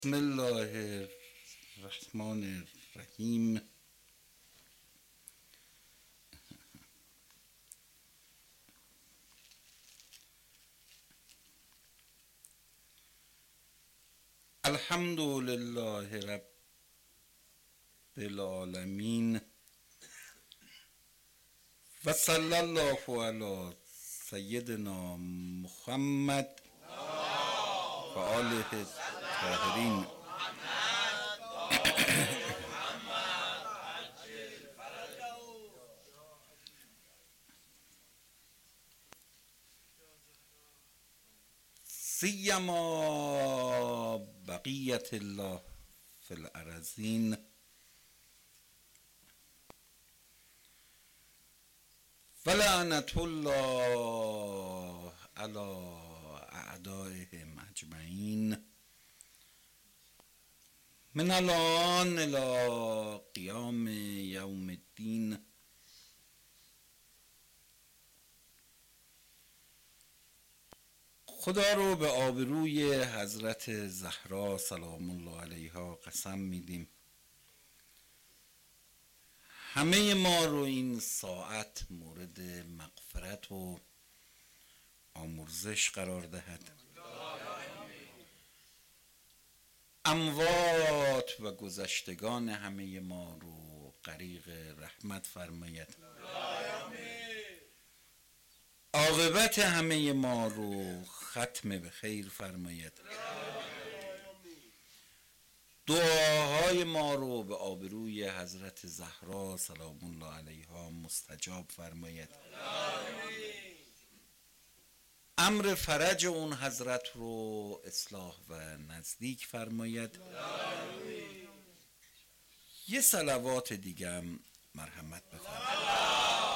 بسم الله الرحمن الرحیم. الحمد لله رب العالمین و صلی الله علی سیدنا محمد و آله الطاهرین. سیما بقیت الله فی الارضین و لعنت الله علی اعدائهم اجمعین من الان الی قیام یوم الدین. خدا رو به آبروی حضرت زهرا سلام الله علیها قسم میدیم همه ما رو این ساعت مورد مغفرت و آمرزش قرار دهد. اموات و گذشتگان همه ما رو غریق رحمت فرماید. عاقبت همه ما رو ختم به خیر فرماید. دعاهای ما رو به آبروی حضرت زهرا سلام الله علیها مستجاب فرماید. امر فرج اون حضرت رو اصلاح و نزدیک فرماید. یه صلوات دیگه هم مرحمت بفرمایید.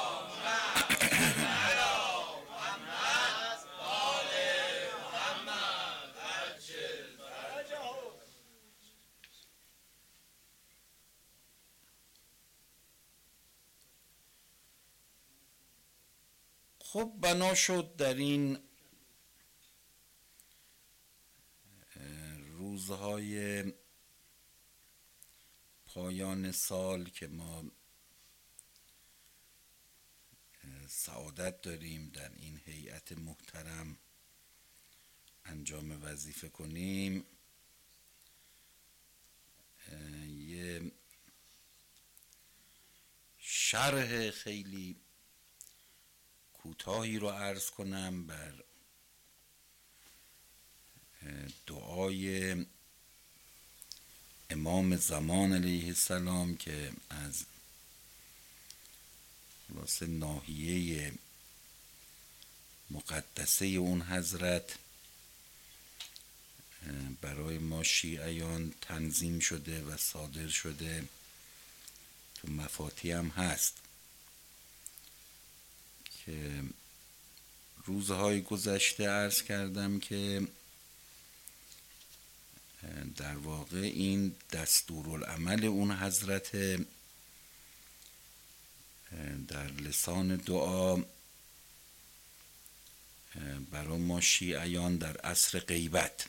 خب بنا شد در این روزهای پایان سال که ما سعادت داریم در این هیئت محترم انجام وظیفه کنیم، یه شرح خیلی کوتاهی رو عرض کنم بر دعای امام زمان علیه السلام که از خلاصه ناحیه مقدسه اون حضرت برای ما شیعیان تنظیم شده و صادر شده، تو مفاتیح هم هست که روزهای گذشته عرض کردم که در واقع این دستورالعمل اون حضرت در لسان دعا برای ما شیعیان در عصر غیبت،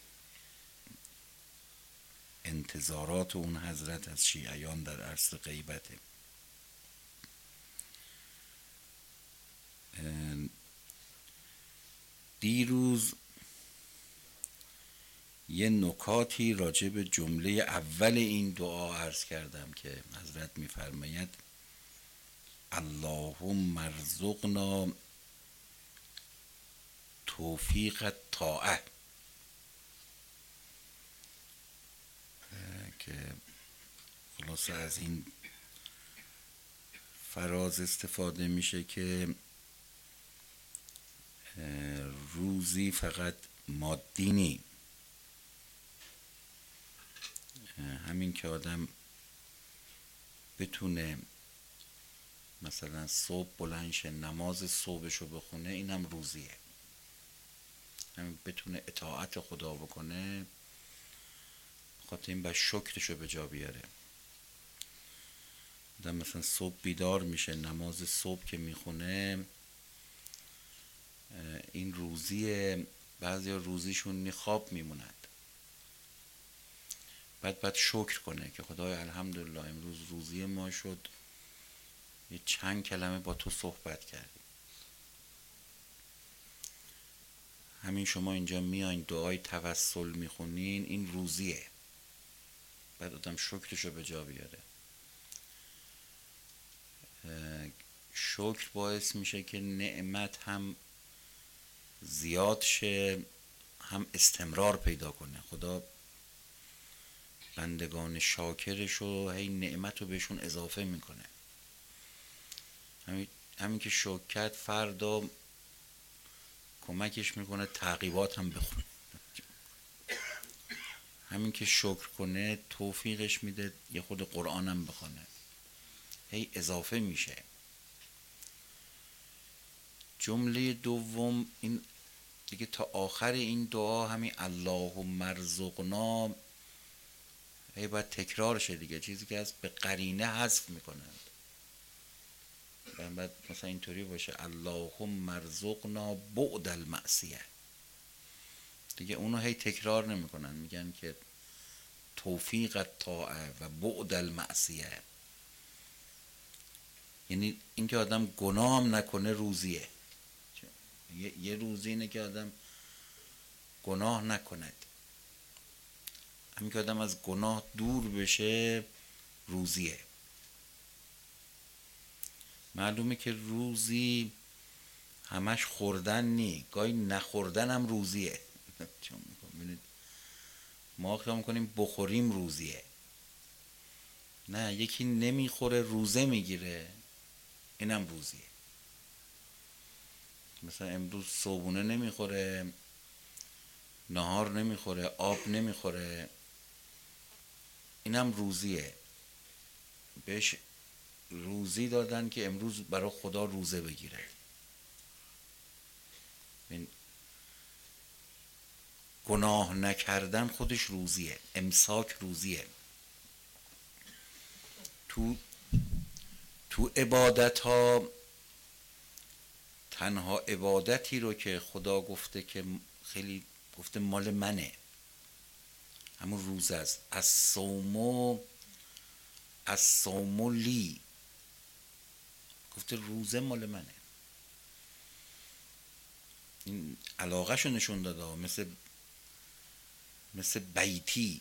انتظارات اون حضرت از شیعیان در عصر غیبته. دیروز یه نکاتی راجع به جمله اول این دعا عرض کردم که حضرت می‌فرماید اللهم ارزقنا توفیق الطاعه، که خلاصه از این فراز استفاده میشه که روزی فقط مادی نی، همین که آدم بتونه مثلا صبح بلند شه نماز صبحشو بخونه اینم روزیه، همین بتونه اطاعت خدا بکنه خاطر این باید شکرشو به جا بیاره. آدم مثلا صبح بیدار میشه نماز صبح که میخونه این روزیه. بعضی روزیشون خواب میموند، باید شکر کنه که خدای الحمدلله امروز روزی ما شد، یه چند کلمه با تو صحبت کردیم. همین شما اینجا میاین دعای توسل میخونین، این روزیه. بعد آدم شکرشو به جا بیاره. شکر باعث میشه که نعمت هم زیاد شه، هم استمرار پیدا کنه. خدا بندگان شاکرشو هی نعمت رو بهشون اضافه میکنه. همین که شکر کرد فردا کمکش میکنه تعقیبات هم بخونه. همین که شکر کنه توفیقش میده یه خود قرآن هم بخونه، هی اضافه میشه. جمله دوم این دیگه تا آخر این دعا همین اللهم ارزقنا هی باید تکرار شه دیگه، چیزی که از به قرینه حذف میکنند. بعد مثلا اینطوری باشه اللهم ارزقنا بعد المعصیه، دیگه اونو هی تکرار نمیکنن، میگن که توفیق الطاعه و بعد المعصیه، یعنی اینکه آدم گناه هم نکنه روزیه. یه روزی اینه که آدم گناه نکند، همین که آدم از گناه دور بشه روزیه. معلومه که روزی همش خوردن نی، گاهی نخوردن هم روزیه. چون میبینید ما خیال میکنیم بخوریم روزیه، نه، یکی نمیخوره روزه میگیره، اینم روزیه. مثلا امروز صبحونه نمیخوره، نهار نمیخوره، آب نمیخوره، اینم روزیه. بهش روزی دادن که امروز برای خدا روزه بگیره. گناه نکردن خودش روزیه، امساک روزیه. تو عبادت ها تنها عبادتی رو که خدا گفته که خیلی گفته مال منه همون روزه است. از صوم لی، گفته روزه مال منه. این علاقه شو نشون داده. مثل بیتی،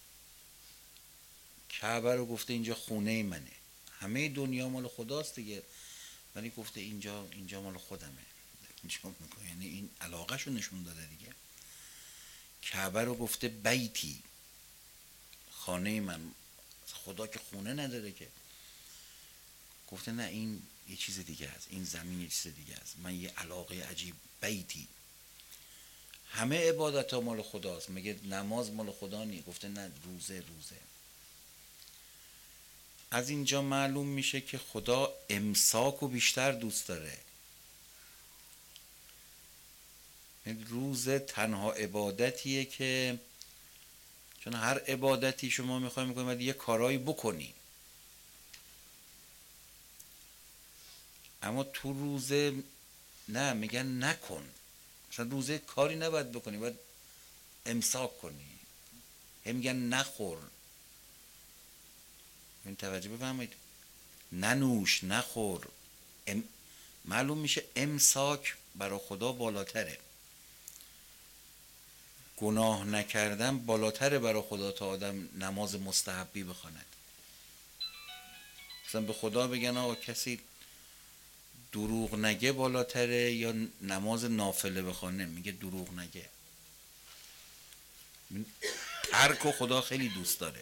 کعبه رو گفته اینجا خونه منه، همه دنیا مال خداست دیگه، ولی گفته اینجا مال خودمه. یعنی این علاقه شو نشون داده دیگه. کعبه رو گفته بیتی، خانه من. خدا که خونه نداره که، گفته نه این یه چیز دیگه است، این زمین یه چیز دیگه است، من یه علاقه عجیب بیتی. همه عبادت ها مال خداست، مگه نماز مال خدا نی؟ گفته نه، روزه. از اینجا معلوم میشه که خدا امساک رو بیشتر دوست داره. روزه تنها عبادتیه که، چون هر عبادتی شما میخوای میکنی باید یه کارایی بکنی، اما تو روزه نه، میگن نکن. مثلا روزه کاری نباید بکنی، باید امساک کنی. هم میگن نخور، این توجه بفرمایید، ننوش، نخور. معلوم میشه امساک برای خدا بالاتره. گناه نکردن بالاتره برای خدا تا آدم نماز مستحبی بخواند. مثلا به خدا بگن آقا کسی دروغ نگه بالاتره یا نماز نافله بخونه، میگه دروغ نگه. ترک و خدا خیلی دوست داره.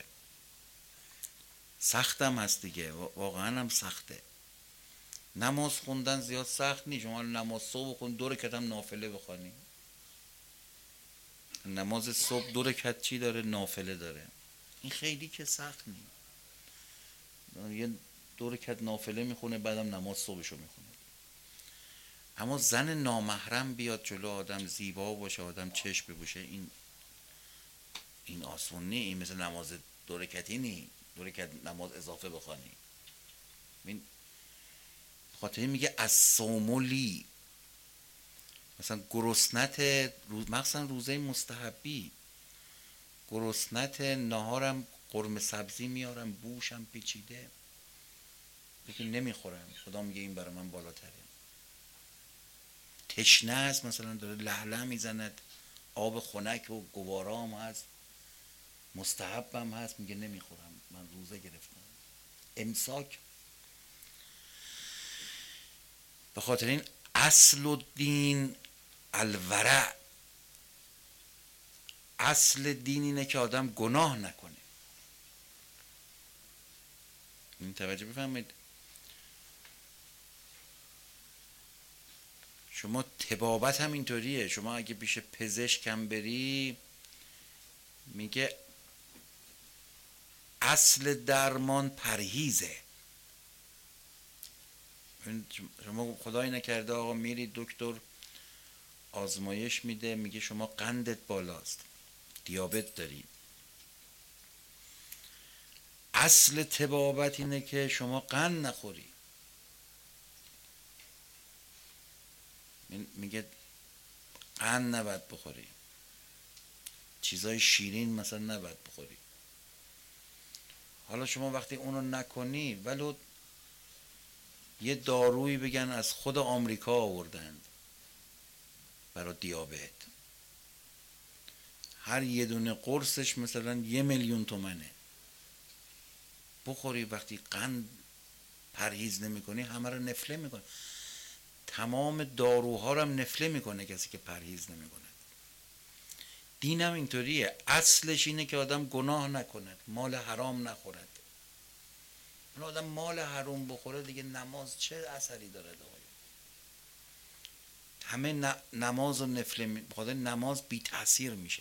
سختم هست دیگه، واقعا هم سخته. نماز خوندن زیاد سخت نیست. شما نماز صبح بخون، 2 رکعت هم نافله بخونی. نماز صبح 2 رکعت چی داره؟ نافله داره. این خیلی که سخت نیست. یه 2 رکعت نافله میخونه، بعدم نماز صبحشو میخونه. اما زن نامحرم بیاد جلو آدم، زیبا باشه، آدم چشم ببوشه، این آسون نی. این مثل نماز 2 رکعتی نی، 2 رکعت نماز اضافه بخوانی. این خاطر میگه از صوملی، مثلا گرسنت مثلا روزه مستحبی، گرسنت نهارم قرمه سبزی میارم بوشم پیچیده، بگی نمیخورم، خدا میگه این برای من بالاتره. تشنه است مثلا داره لهله میزند، آب خنک و گوارا هم هست، مستحبم هست، میگه نمیخورم، من روزه گرفتم. امساک. به خاطر این اصل الدین الورع، اصل دین اینه که آدم گناه نکنه. این توجه بفهمید. شما طبابت هم اینطوریه، شما اگه پیش پزشک هم بری میگه اصل درمان پرهیزه. شما خدای نکرده آقا میری دکتر آزمایش میده، میگه شما قندت بالاست، دیابت داری. اصل طبابت اینه که شما قند نخوری. میگه قند نباید بخوری، چیزای شیرین مثلا نباید بخوری. حالا شما وقتی اونو نکنی، ولو یه دارویی بگن از خود آمریکا آوردند برای دیابت، هر یه دونه قرصش مثلا 1,000,000 تومنه، بخوری. وقتی قند پرهیز نمی کنی همه رو نفله میکنه، تمام داروها رو هم نفله میکنه کسی که پرهیز نمیکنه. دینم اینطوریه، اصلش اینه که آدم گناه نکند، مال حرام نخورد. آدم مال حرام بخوره دیگه نماز چه اثری داره؟ همه نماز و نفله بخاطر نماز بی تأثیر میشه،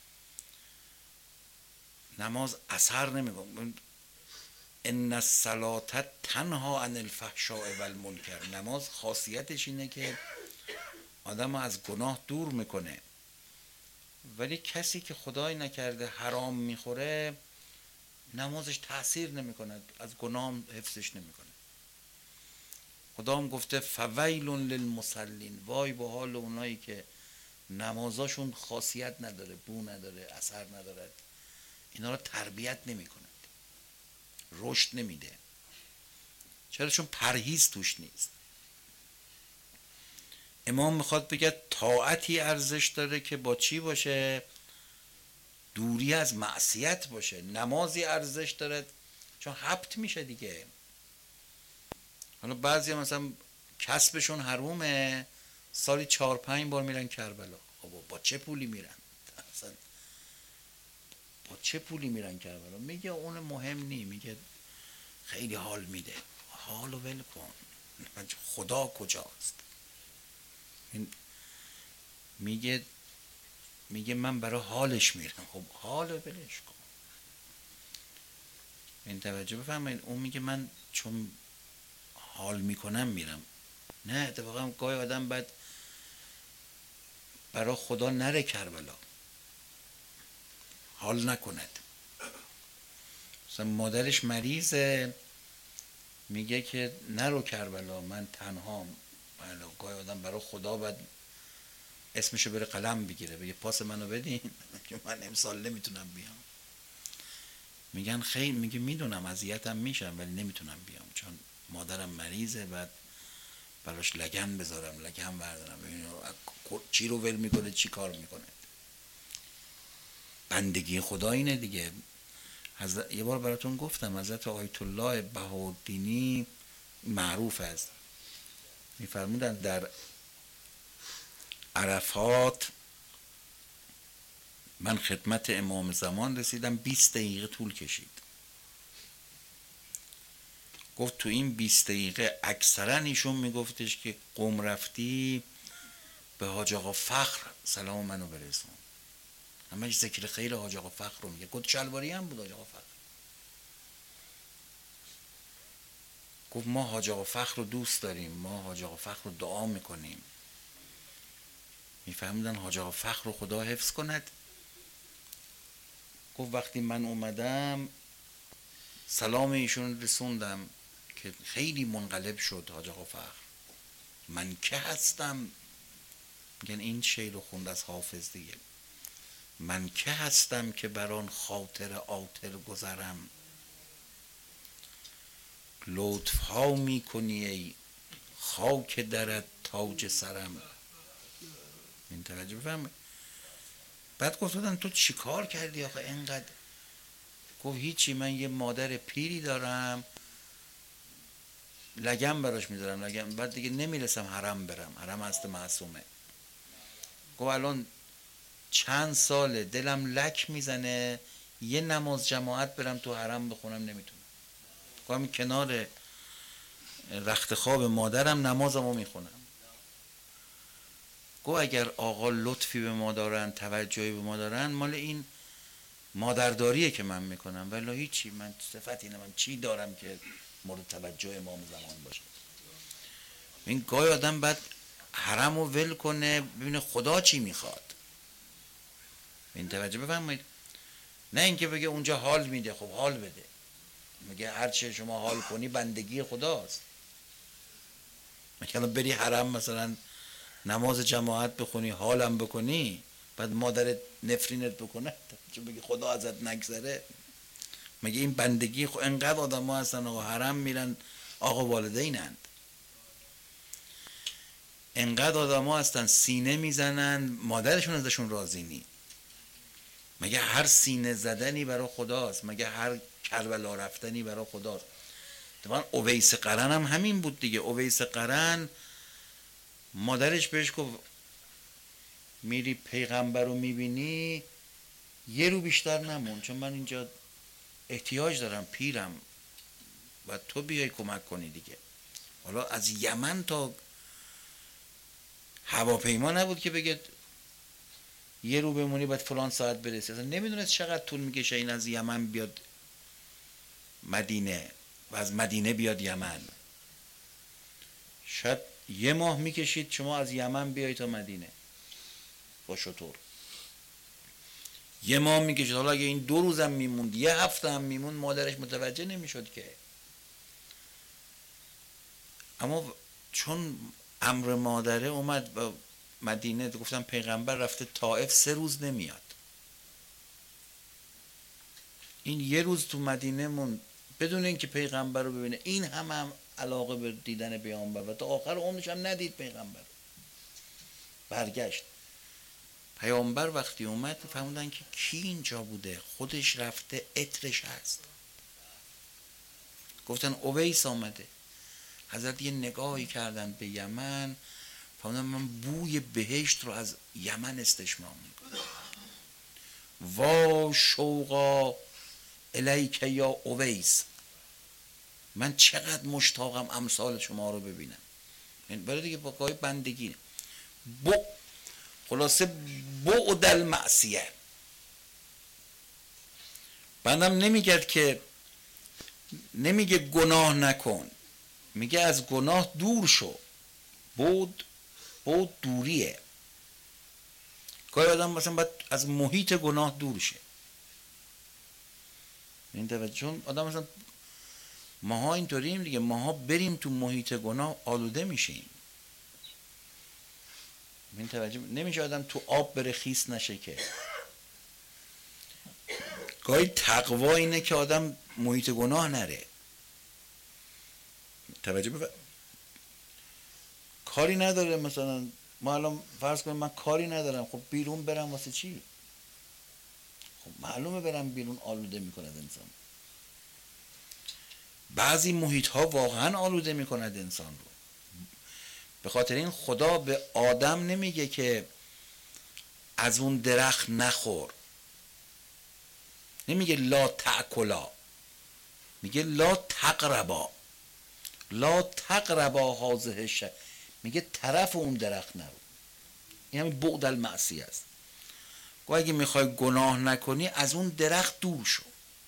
نماز اثر نمیکنه. ان الصلاة تنها عن الفحشاء والمنکر. نماز خاصیتش اینه که آدم از گناه دور میکنه. ولی کسی که خدای نکرده حرام میخوره، نمازش تأثیر نمیکنه، از گناه حفظش نمیکنه. خدا هم گفته فویل للمصلین، وای به حال اونایی که نمازاشون خاصیت نداره، بو نداره، اثر نداره، اینا رو تربیت نمیکنه، رشد نمیده. چرا؟ چون پرهیز توش نیست. امام میخواد بگه طاعتی ارزش داره که با چی باشه؟ دوری از معصیت باشه. نمازی ارزش داره چون حبط میشه دیگه. حالا بعضی مثلا کسبشون حرومه، سالی 4-5 بار میرن کربلا. با چه پولی میرن؟ اصلا با چه پولی میرن کربلا؟ میگه اون مهم نی، میگه خیلی حال میده. حالو ول کن، خدا کجاست؟ میگه من برای حالش میرم. خب حالو ولش کن. این توجه بفرمایید. اون میگه من چون حال میکنم میرم. نه، اتفاقا گاهی آدم باید برای خدا نره کربلا، حال نکند. مثلا مادرش مریضه، میگه که نرو کربلا، من تنهام. گاهی آدم برای خدا باید اسمشو بره قلم بگیره، بگه پاس منو بدین که من امسال نمیتونم بیام. میگن خیلی، میگه میدونم اذیتم میشم ولی نمیتونم بیام چون مادرم مریضه، بعد براش لگن بذارم، لگن بردارم، چی رو ول میکنه، چی کار میکنه. بندگی خدا اینه دیگه. یه بار براتون گفتم حضرت آیت الله بهاءالدینی معروف است، میفرمودن در عرفات من خدمت امام زمان رسیدم، 20 دقیقه طول کشید. گفت تو این 20 دقیقه اکثرا ایشون میگفتش که قم رفتی به حاج آقا فخر سلام منو برسون. همش ذکر خیر حاج آقا فخر رو میگه. گفت شلواری هم بود حاج آقا فخر. گفت ما حاج آقا فخر رو دوست داریم، ما حاج آقا فخر رو دعا میکنیم. میفهمیدن حاج آقا فخر رو خدا حفظ کند. گفت وقتی من اومدم سلام ایشون رسوندم که خیلی منقلب شد حاج آقا فخر. من که هستم، میگن این شعر رو خوند از حافظ دیگه، من که هستم که بر آن خاطر عاطر گذرم. لطف ها می کنی ای خاک درت تاج سرم. این توجه بفهم. بعد گفتن تو چی کار کردی آخه اینقدر؟ گفت هیچی، من یه مادر پیری دارم، لگم براش میذارم، لگم، بعد دیگه نمیرسم حرم برم، حرم هست معصومه. گفت الان چند ساله دلم لک میزنه یه نماز جماعت برم تو حرم بخونم نمیتونم. گفتم کنار رخت خواب مادرم نمازمو میخونم. گفت اگر آقا لطفی به ما دارن، توجهی به ما دارن، مال این مادرداریه که من میکنم، ولی هیچی، من صفت اینه، من چی دارم که مورد توجه امام زمان باشه. این گاهی آدم بعد حرم رو ول کنه ببینه خدا چی میخواد. این توجه بفرمایید. نه اینکه بگه اونجا حال میده، خب حال بده، میگه هر چه شما حال کنی بندگی خداست. مثلا بری حرم مثلا نماز جماعت بخونی، حالم بکنی، بعد مادرت نفرینت بکنه چه بگی خدا ازت نگذره؟ مگه این بندگی؟ خب انقدر آدم ها هستن آقا حرم میرن، آقا والدینند، انقدر آدم ها هستن سینه میزنن مادرشون ازشون راضی نی. مگه هر سینه زدنی برای خداست؟ مگه هر کربلا رفتنی برای خداست؟ طبعا اویس قرن هم همین بود دیگه. اویس قرن مادرش بهش گفت میری پیغمبر رو میبینی یه رو بیشتر نمون، چون من اینجا احتیاج دارم، پیرم، و تو بیای کمک کنی دیگه. حالا از یمن تا هواپیما نبود که بگه یه رو بمونی باید فلان ساعت برسی، اصلا نمیدونست چقدر طول میکشه این از یمن بیاد مدینه و از مدینه بیاد یمن. شاید یه ماه میکشید شما از یمن بیای تا مدینه با شطور، یه ماه میکشید. حالا اگه این 2 روزم میموند، یه هفته هم میموند، مادرش متوجه نمیشد که. اما چون امر مادره اومد با مدینه، گفتم پیغمبر رفته طائف 3 روز نمیاد، این یه روز تو مدینه موند بدون اینکه پیغمبر رو ببینه. این هم علاقه به دیدن پیغمبر و تا آخر عمرش هم ندید پیغمبر. برگشت پیامبر وقتی اومد فهمیدن که کی اینجا بوده، خودش رفته، عطرش هست. گفتن اویس آمده. حضرت یه نگاهی کردن به یمن، فهمیدن من بوی بهشت رو از یمن استشمام میکنم. وا شوقا الیک یا اویس، من چقدر مشتاقم امثال شما رو ببینم. برای دیگه با گاهی بندگی خلاصه بعد المعصیه. بندم نمیگه که نمیگه گناه نکن، میگه از گناه دور شو. بود دوریه. گاهی آدم مثلا باید از محیط گناه دور شه. این توجه، چون آدم مثلا ماها اینطوریم دیگه، ماها بریم تو محیط گناه آلوده میشیم. این توجه نمیشه آدم تو آب بره خیس نشه که. گاهی تقوا اینه که آدم محیط گناه نره. توجه کاری نداره، مثلا ما الان فرض کنیم من کاری ندارم، خب بیرون برم واسه چی؟ خب معلومه برم بیرون آلوده میکند انسان. بعضی محیط ها واقعا آلوده میکند انسان رو. به خاطر این خدا به آدم نمیگه که از اون درخت نخور، نمیگه لا تأکلا، میگه لا تقربا، لا تقربا هذه الشجرة، میگه طرف اون درخت نرو. این همین بعد المعصیه است. گویا اگه میخوای گناه نکنی از اون درخت دور شو.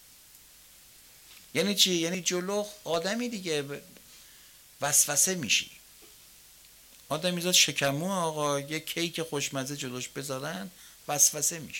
یعنی چی؟ یعنی جلو آدمی دیگه وسوسه میشی. آدمی زاد شکمو آقا یه کیک خوشمزه جلوش بذارن وسوسه میشه.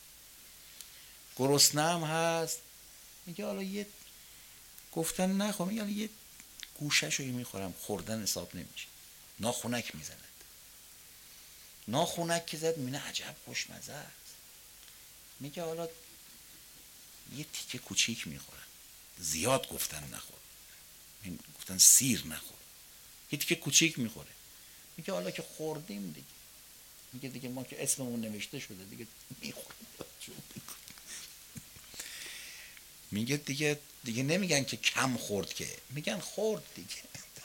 گرسنه هم هست، میگه حالا یه گفتن نخوام، میگه یه گوشه‌شو میخورم، خوردن حساب نمیشه. ناخونک میزند، ناخونک که زد، میبینه عجب خوشمزه است. میگه حالا یه تیکه کوچیک میخورن، زیاد گفتن نخور، گفتن سیر نخور، یه تیکه کوچیک میخوره. میگه حالا که خوردیم دیگه، میگه دیگه ما که اسممون نوشته شده دیگه میخوریم. میگه دیگه نمیگن که کم خورد، که میگن خورد دیگه.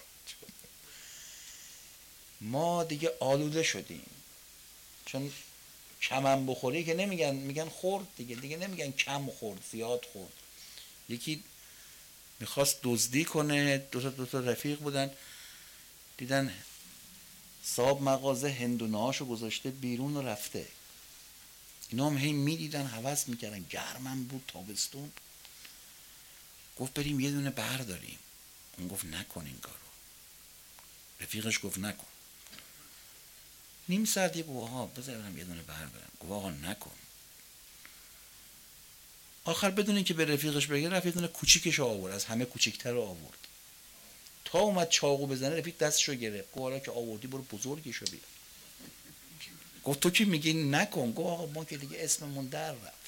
ما دیگه آلوده شدیم، چون کمم بخوری که نمیگن، میگن خورد دیگه نمیگن کم خورد زیاد خورد. یکی میخواست دزدی کنه، دو تا رفیق بودن، دیدن صاحب مغازه هندونه هاشو گذاشته بیرون و رفته. اینا هم هی میدیدن هوس میکردن، گرمم بود تابستون. گفت بریم یه دونه برداریم. اون گفت نکن این کارو. رفیقش گفت نکن. نیم ساعتی گفت آها بذارم یه دونه بردارم. گفت آقا نکن. آخر بدون اینکه به رفیقش بگه رفت یه دونه کوچیکش آورد، از همه کوچیک‌تر رو آورد. تا اومد چاقو بزنه رفیق دستشو گرفت. گفت حالا که آوردی برو بزرگشو بیار. گفت تو که میگی نکن. گفت آقا ما که دیگه اسممون در رفت.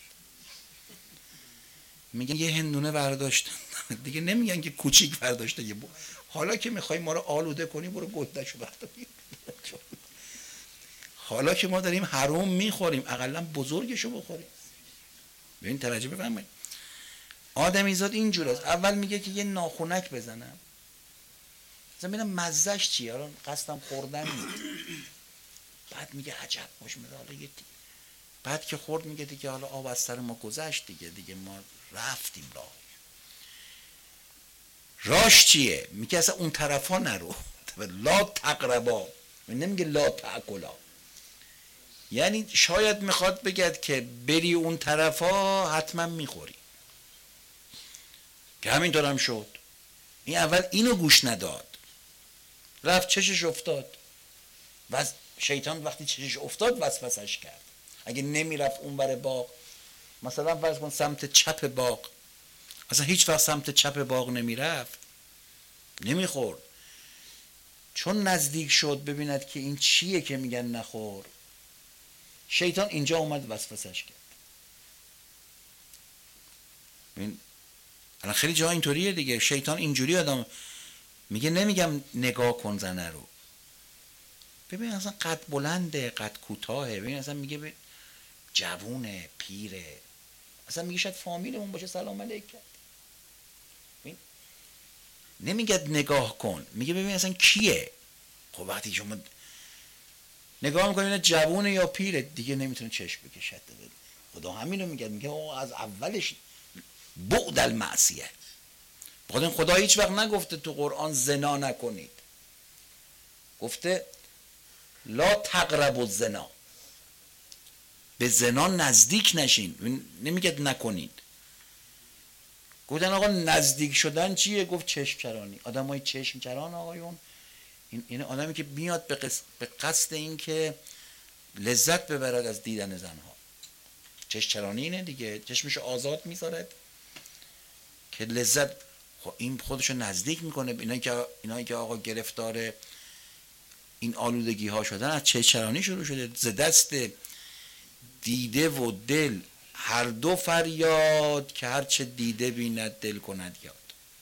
میگن یه هندونه برداشتن دیگه نمیگن که کوچیک برداشته. حالا که میخوای ما رو آلوده کنی برو گنده‌شو بردار. حالا که ما داریم حرام میخوریم اقلا بزرگشو بخوریم. ببین توجه بفرمایید، آدمیزاد اینجور است. اول میگه که یه ناخونک بزنم، مثلا ببینم مزهش چیه، الان قصدم خوردن نیست. بعد میگه عجب باش میده حالا بعد که خورد میگه دیگه حالا آب از سر ما گذشت دیگه ما رفتیم راش چیه؟ میگه اصلا اون طرفا نرو. لا تقربا، نمیگه لا تاکلا. یعنی شاید میخواد بگد که بری اون طرفا حتما میخوری، که همینطور هم شد. این اول اینو گوش نداد، رفت چشش افتاد و شیطان وقتی چشش افتاد وسوسش کرد. اگه نمیرفت اون بر باغ، مثلا فرض کن سمت چپ باغ، اصلا هیچ وقت سمت چپ باغ نمیرفت، نمیخورد. چون نزدیک شد ببیند که این چیه که میگن نخور، شیطان اینجا اومد وسوسش کرد. ببین الان خیلی جا اینطوریه دیگه، شیطان اینجوری آدم میگه نمیگم نگاه کن زنه رو، ببین اصلا قد بلنده قد کوتاهه، ببین اصلا میگه جوونه پیره، اصلا میگه شاید فامیلمون باشه سلام علیک کرد. نمیگه نگاه کن، میگه ببین اصلا کیه. خب وقتی شما نگاه میکنی جوونه یا پیره دیگه نمیتونه چشم بکشه. خدا همینو میگه از اولش بعد المعصیه. بخاطر خدا هیچ وقت نگفته تو قرآن زنا نکنید، گفته لا تقربوا الزنا، به زنا نزدیک نشین. نمیگه نکنید. گفتن آقا نزدیک شدن چیه؟ گفت چشم چرانی. آدمای چشم چران آقایون، این آدمی که میاد به قصد این که لذت ببرد از دیدن زنها. چشم چرانی اینه دیگه، چشمشو آزاد میذارد که لذت. خب این خودشو نزدیک میکنه. اینایی که آقا گرفتار این آلودگی ها شدن از چشم چرانی شروع شده. ز دست دیده و دل هر دو فریاد، که هر چه دیده بیند دل کند یاد.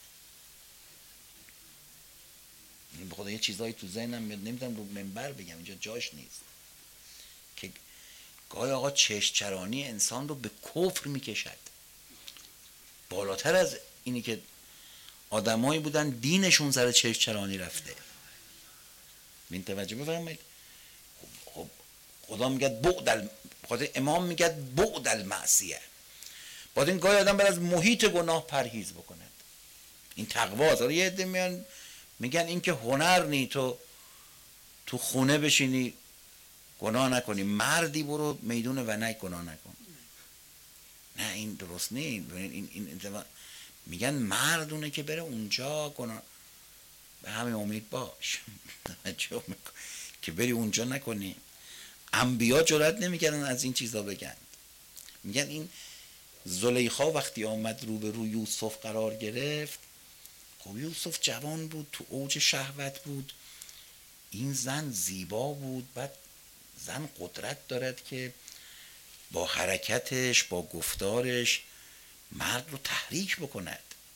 بخدا یه چیزایی تو ذهنم میاد، نمیتونم رو منبر بگم، اینجا جاش نیست، که گاهی آقا چشم چرانی انسان رو به کفر میکشد. بالاتر از اینی که آدمایی بودن دینشون سر چشم چرانی رفته. ببین توجه بفرمایید. خب خدا میگه بعد امام میگه بعد المعصیه. باید این گاهی آدم باید از محیط گناه پرهیز بکنه. این تقواست. حالا یه عده میان میگن این که هنر نی، تو خونه بشینی گناه نکنی، مردی برو میدون ونک گناه نکن. نه این درست نیست. این میگن مردونه که بره اونجا گناه، به همین امید باش که بری اونجا نکنی. انبیا جرئت نمیکردن از این چیزا بگن. میگن این زلیخا وقتی آمد روبرو یوسف قرار گرفت، خب یوسف جوان بود، تو اوج شهوت بود، این زن زیبا بود، بعد زن قدرت دارد که با حرکتش، با گفتارش مرد رو تحریک بکند،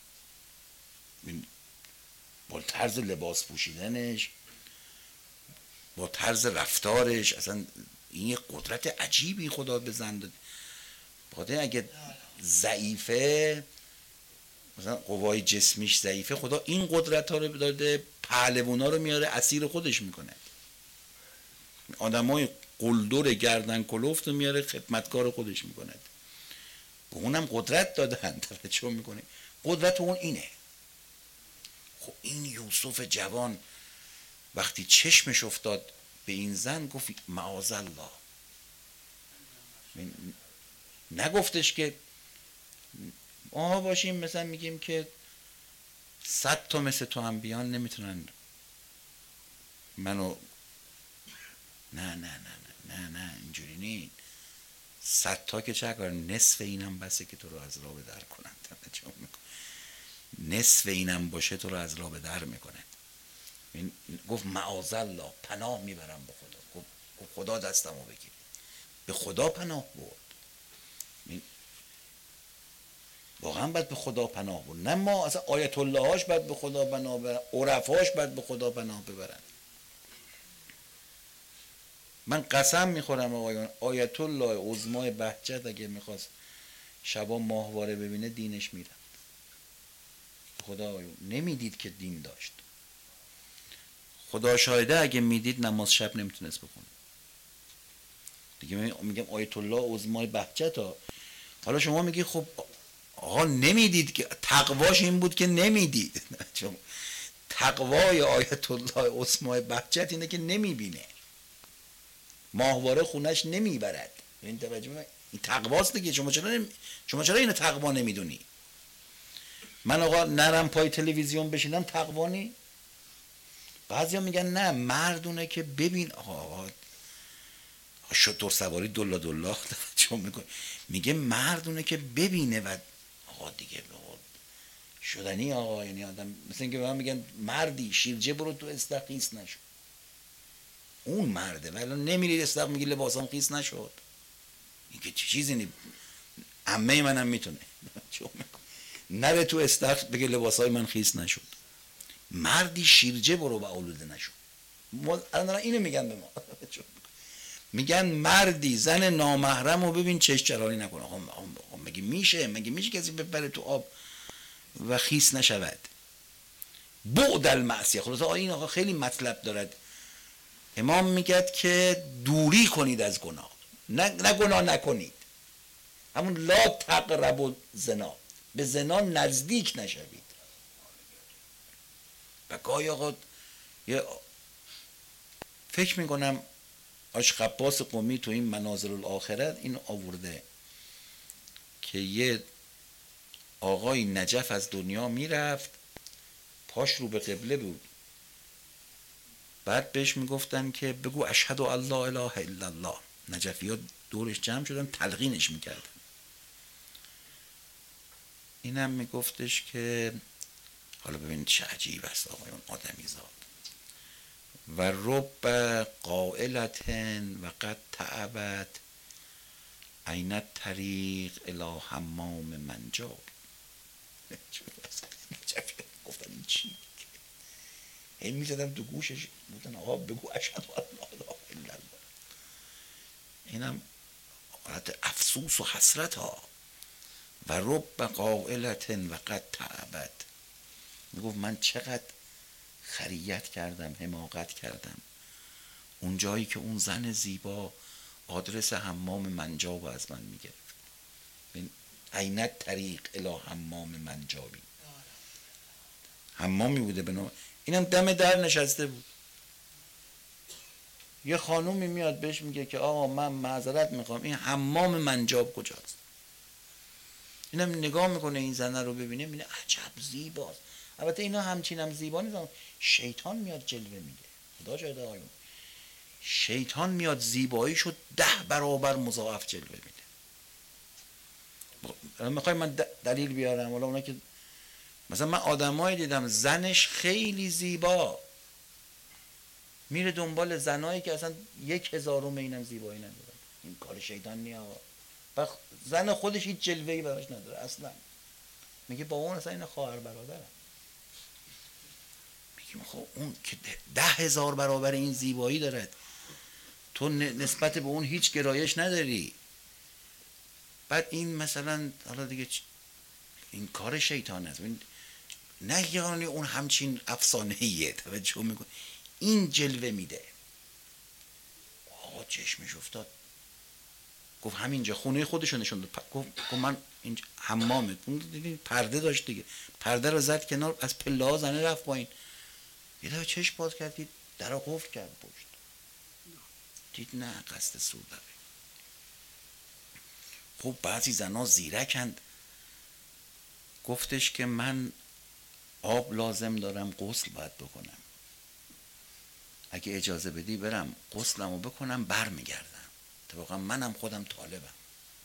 با طرز لباس پوشیدنش، با طرز رفتارش. اصلا این یه قدرت عجیبی خدا به زن داد. بخاطر اگه ضعیفه، مثلا قوای جسمیش ضعیفه، خدا این قدرت ها رو داده، پهلوانا رو میاره اسیر خودش میکنه، آدمای قلدر گردن کلفت رو میاره خدمتکار خودش میکنه. به اونم قدرت دادن. توجه میکنه قدرت اون اینه. خب این یوسف جوان وقتی چشمش افتاد به این زن گفت معاذالله. نگفتش که ما باشیم مثلا میگیم که 100 تا مثل تو هم بیان نمیتونن منو، نه نه نه نه نه اینجوری نیست. 100 تا که چه کار، نصف اینم بسه که تو رو از راه به در کنن. نصف اینم باشه تو رو از راه به در میکنه. گفت معاذالله، پناه میبرم به خدا. گفت خدا دستمو بگیر. به خدا پناه برد. واقعا باید به خدا پناه برد، نه ما اصلا آیت الله هاش باید به خدا پناه ببرن، عرفاش باید به خدا پناه ببرن. من قسم میخورم آقایان، آیت الله عظمای بهجت اگه میخواست شبا ماهواره ببینه دینش میرفت. خدا نمیدید که دین داشت. خدا شاهده اگه میدید نماز شب نمیتونست بخونه دیگه. میگم آیت الله عظمای بهجت ها. حالا شما میگی خب آقا نمیدید که تقواش این بود که نمیدید. چون تقوای آیت الله عظمای بهجت اینه که نمیبینه، ماهواره خونش نمیبرد. این توجه، این تقواست دیگه. شما چرا اینو تقوا نمیدونی؟ من آقا نرم پای تلویزیون بشینم تقوا نی؟ بعضیا میگن نه مردونه که ببین. آقا شطور سواری دلا دلا چون میگه مردونه که ببینه و آقا دیگه شدنی. آقا یعنی آدم مثل اینکه به من میگن مردی شیرجه برو تو استخ خیس نشد. اون مرده ولی نمیرید استخ میگه لباسام خیس نشد. این که چیزی نی. عمه منم میتونه نره تو استخ بگه لباسای من خیس نشد. مردی شیرجه برو و آلوده نشد. الان اینو میگن به ما. میگن مردی زن نامحرم رو ببین چشم چرانی نکنه. مگه میشه کسی بپره تو آب و خیس نشود؟ بعد المعصیه. خلاصه این آقا خیلی مطلب دارد. امام میگه که دوری کنید از گناه، نه گناه نکنید. همون لا تقربوا زنا، به زنا نزدیک نشوید. و گاهی آقا فکر میکنم اشقباس قمی تو این منازل الاخرت این آورده که یه آقای نجف از دنیا میرفت، پاش رو به قبله بود. بعد بهش میگفتن که بگو اشهد ان لا اله الا الله. نجفی ها دورش جمع شدن تلقینش میکردن. اینم میگفتش که حالا ببینید چه عجیب است آقایون آدمی زاد. و رب قائلتن و قد تعبت عین طریق الی حمام منجاب. گفتن این چی؟ این میزدم تو گوشش بودن آقا بگو اشهد ان لا اله الا الله. اینم حالت افسوس و حسرت ها. و رب قائلتن و قد تعبت. میگفت من چقدر خریت کردم، حماقت کردم. اون جایی که اون زن زیبا آدرس حمام منجاب از من میگرفت. عینت طریق الی حمام منجابی. حمامی بوده به نام. اینم دم در نشسته بود. یه خانومی میاد بهش میگه که آقا من معذرت میخوام این حمام منجاب کجاست؟ اینم نگاه میکنه این زنه رو ببینه، میگه عجب زیباست. البته اینا همچینم زیبا نیستن. شیطان میاد جلوه میده. خدا شاهد آقایون، شیطان میاد زیباییشو 10 برابر مضاعف جلوه میده. میخوای من دلیل بیارم؟ حالا اونا که مثلا من آدمایی دیدم زنش خیلی زیبا میره دنبال زنایی که اصلا 1000 اینم زیبایی ندارن. این کار شیطان نیست. و زن خودش هیچ جلوه‌ای براش نداره اصلا. میگه با اون اصلا این خواهر برادرم. میگیم خب اون که 10,000 برابر این زیبایی دارد، تو نسبت به اون هیچ گرایش نداری. بعد این مثلا حالا دیگه این کار شیطان است. نه یعنی اون همچین افسانه‌ایه، توجه میکن این جلوه میده. آقا چشمش افتاد، گفت همینجا خونه خودشو نشون داد. گفت من اینجا حمامه. دیدین پرده داشت دیگه، پرده رو زد کنار، از پله ها زنه رفت پایین. یه دفعه چشم باز کرد، دید در رو قفل کرد پشت. دید نه قصد سود داره. خب بعضی زنها زیرکند، گفتش که من آب لازم دارم، غسل باید بکنم، اگه اجازه بدی برم غسلمو بکنم برمیگردم. اتفاقا منم خودم طالبم.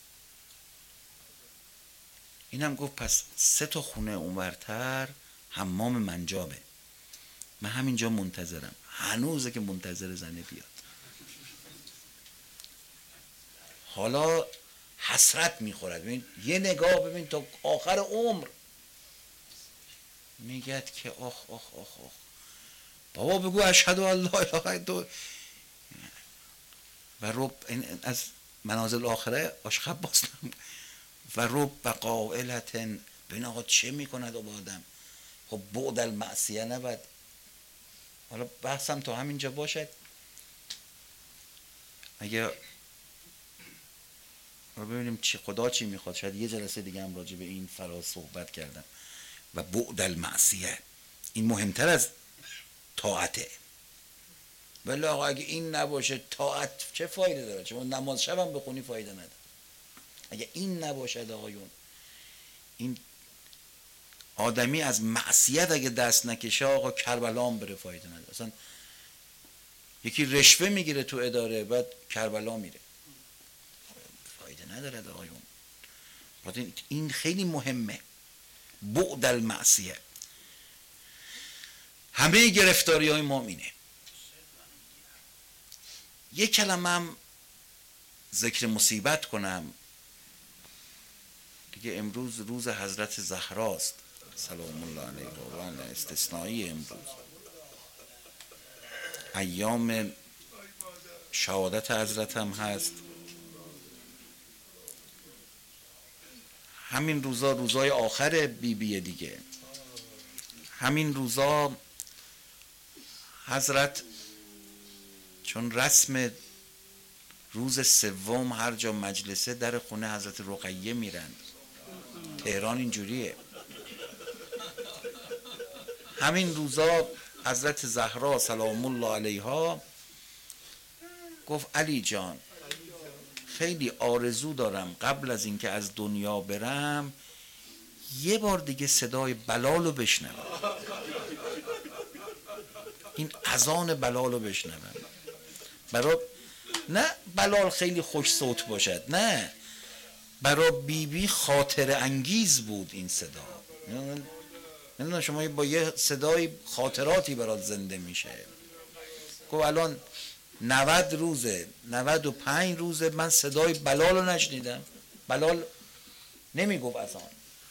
اینم گفت پس 3 تا خونه اونورتر حمام منجابه، من همینجا منتظرم. هنوزه که منتظر زنه بیاد. حالا حسرت میخورد. ببین یه نگاه ببین تا آخر عمر میگد که آخ آخ آخ آخ بابا بگو اشهد ان لا اله الا الله. و رب از منازل آخره آشخب باستم و رب قائلتن. ببین آقا چه میکند با آدم. خب بعد المعصیه نبود. حالا بحثم تا همینجا باشد. اگه ببینیم چی خدا چی میخواد، شاید یه جلسه دیگه هم راجع به این فراز صحبت کردم. و بعد المعصیه این مهمتر از طاعته. ولی آقا اگه این نباشه طاعت چه فایده داره؟ چون نماز شب هم بخونی فایده نداره. اگه این نباشه آقایون، این آدمی از معصیت اگه دست نکشه آقا کربلا هم بره فایده نداره. اصلا یکی رشوه میگیره تو اداره بعد کربلا میره، فایده نداره آقایون. این خیلی مهمه. بعد المعصیه. همه گرفتاری های ما اینه. یک کلمه هم ذکر مصیبت کنم دیگه. امروز روز حضرت زهراست سلام الله علیها و استثنایی. امروز ایام شهادت حضرت هم هست. همین روزا روزای آخر بیبیه دیگه. همین روزا حضرت چون رسم روز سوم هر جا مجلسه در خونه حضرت رقیه میرن. تهران اینجوریه. همین روزا حضرت زهرا سلام الله علیها گفت علی جان خیلی آرزو دارم قبل از اینکه از دنیا برم یه بار دیگه صدای بلال رو بشنوم، این اذان بلال رو بشنوم. برای نه بلال خیلی خوش صوت باشد، نه، برای بیبی خاطر انگیز بود این صدا. نمیدونم شما با یه صدای خاطراتی برات زنده میشه. گفت الان 90 روزه 95 روزه من صدای بلال رو نشنیدم. بلال نمیگفت اذان،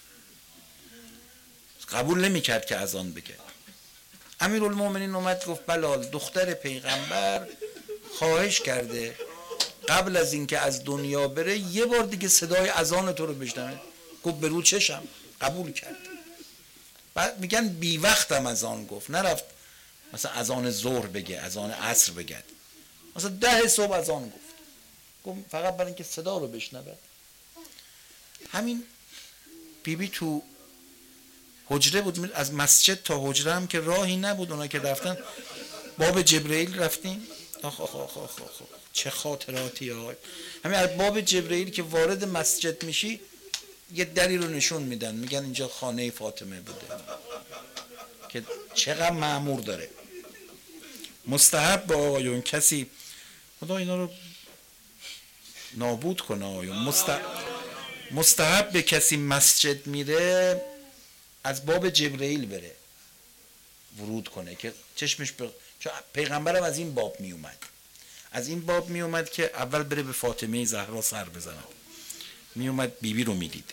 قبول نمیکرد که اذان بگه. امیرالمومنین اومد گفت بلال دختر پیغمبر خواهش کرده قبل از اینکه از دنیا بره یه بار دیگه صدای اذان تو رو بشنوه. گفت به رو چشم، قبول کرد. بعد میگن بی وقتم اذان گفت، نرفت مثلا اذان ظهر بگه، اذان عصر بگه، مثلا 10 صبح اذان گفت فقط برای اینکه صدا رو بشنوه. همین بیبی تو حجره بود، از مسجد تا حجره هم که راهی نبود. اونا که رفتن باب جبرئیل رفتیم. آخ آخ آخ آخ آخ چه خاطراتی ها. همین از باب جبرئیل که وارد مسجد میشی یه دری رو نشون میدن، میگن اینجا خانه فاطمه بوده، که چقدر مأمور داره. مستحب با آقایون کسی خدا اینا رو نابود کنه آقایون. مستحب به کسی مسجد میره از باب جبرئیل بره ورود کنه که چشمش چون پیغمبرم از این باب می اومد که اول بره به فاطمه زهرا سر بزنه. میومد بیبی رو میدید.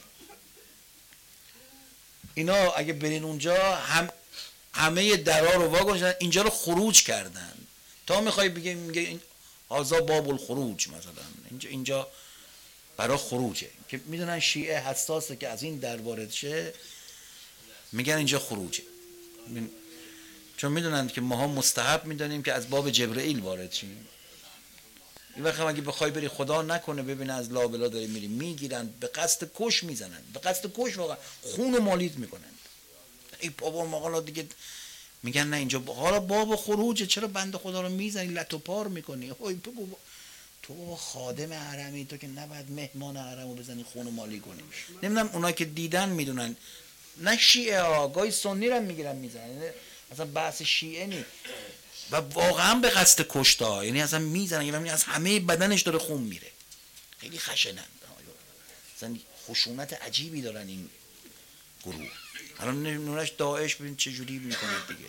اینا اگه برین اونجا همه درها رو واگذاشتن، اینجا رو خروج کردن. تا میخوای میگه هذا باب الخروج، مثلا اینجا برای خروجه، که میدونن شیعه حساسه که از این در وارد شه، میگن اینجا خروجه، چون میدونن که ماها مستحب میدونیم که از باب جبرئیل وارد شیم. این وقت اگه بخوای بری خدا نکنه ببینه از لابلا داری میری، میگیرن به قصد کش میزنن، به قصد کش واقعا خون و مالیت میکنن. ای بابا ماقالا دیگه میگن نه اینجا حالا باب خروجه، چرا بنده خدا رو میزنی لط و پار میکنی؟ بگو تو بابا خادم حرمی، تو که نباید مهمان حرم رو بزنی خون و مالی کنی. نمیدونم اونا که دیدن میدونن، نه شیعه ها، گاهی سنی رو میگیرن میزنن، اصلا بحث شیعه نی، و واقعا به قصد کشته، یعنی اصلا میزنن، یعنی از همه بدنش داره خون میره. خیلی خشنن، اصلا خشونت عجیبی دارن این گروه. الان نورش داعش ببین چه جوری میکنه دیگه.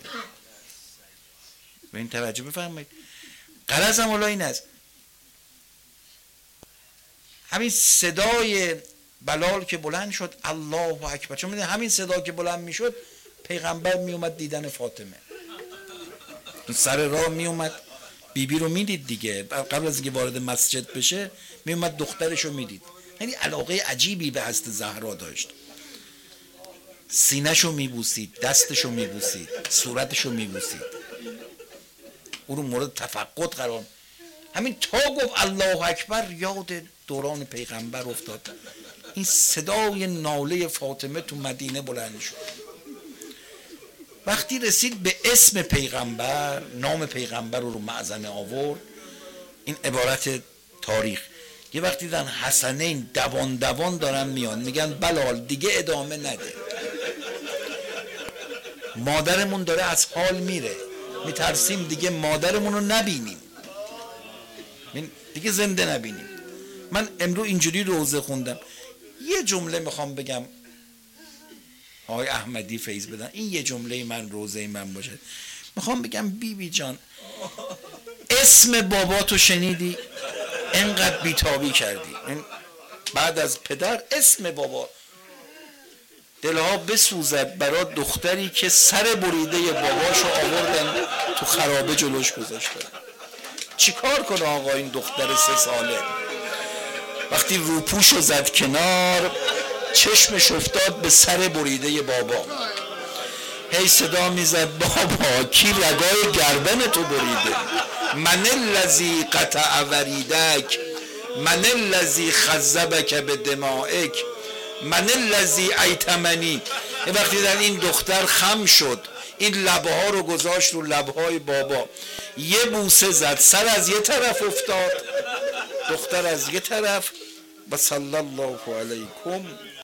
به این توجه بفرمایید. غرضم حالا این است، همین صدای بلال که بلند شد الله اکبر، چون میدونی همین صدا که بلند میشد پیغمبر میومد دیدن فاطمه، سر راه میومد بیبی رو میدید دیگه، قبل از اینکه وارد مسجد بشه میومد دخترش رو میدید. یعنی علاقه عجیبی به حضرت زهرا داشت، سینه‌شو میبوسید، دستشو میبوسید، صورتشو میبوسید، او رو مورد تفقد قرار. همین تا گفت الله اکبر یاد دوران پیغمبر افتاد، این صدای ناله فاطمه تو مدینه بلند شد. وقتی رسید به اسم پیغمبر، نام پیغمبر رو معظمه آورد، این عبارت تاریخ، یه وقتی دیدن حسنین دوان دوان دارن میان، میگن بلال دیگه ادامه نده، مادرمون داره از حال میره، میترسیم دیگه مادرمون رو نبینیم، دیگه زنده نبینیم. من امرو اینجوری روزه خوندم، یه جمله میخوام بگم آقای احمدی فیض بدن، این یه جمله من روزه من باشه. میخوام بگم بی جان، اسم باباتو شنیدی انقدر بیتابی کردی، بعد از پدر اسم بابا، دلها بسوزد برای دختری که سر بریده باباشو آوردن تو خرابه جلوش گذاشتن. چیکار کنه آقا این دختر 3 ساله؟ وقتی روپوشو زد کنار، چشمش افتاد به سر بریده بابا، هی صدا میزد بابا کی رگای گردن تو بریده؟ من الذی قطع وریدک، من الذی خذبک به دمائک، من الذی ایتمنی. وقتی در این دختر خم شد، این لبه ها رو گذاشت رو لبه های بابا، یه بوسه زد، سر از یه طرف افتاد، دختر از یه طرف، و صلی الله علیکم.